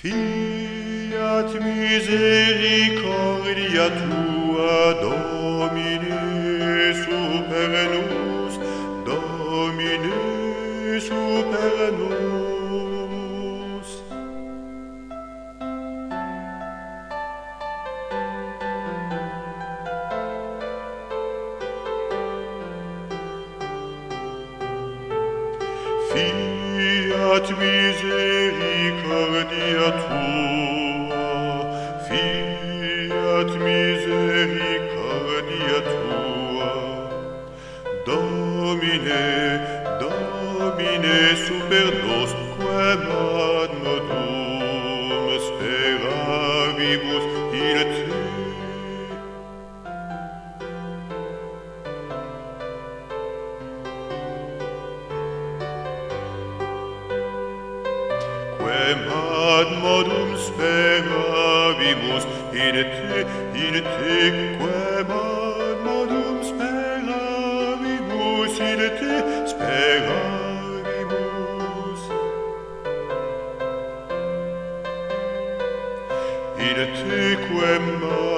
Fiat misericordia tua, Domine super nos, Domine super nos. Fiat misericordia tua, fiat misericordia tua, Domine, Domine super nos, quem ad modum speravibus in te. Quem ad modum speravimus in te, quem ad modum speravimus in te, speravimus. In te, quem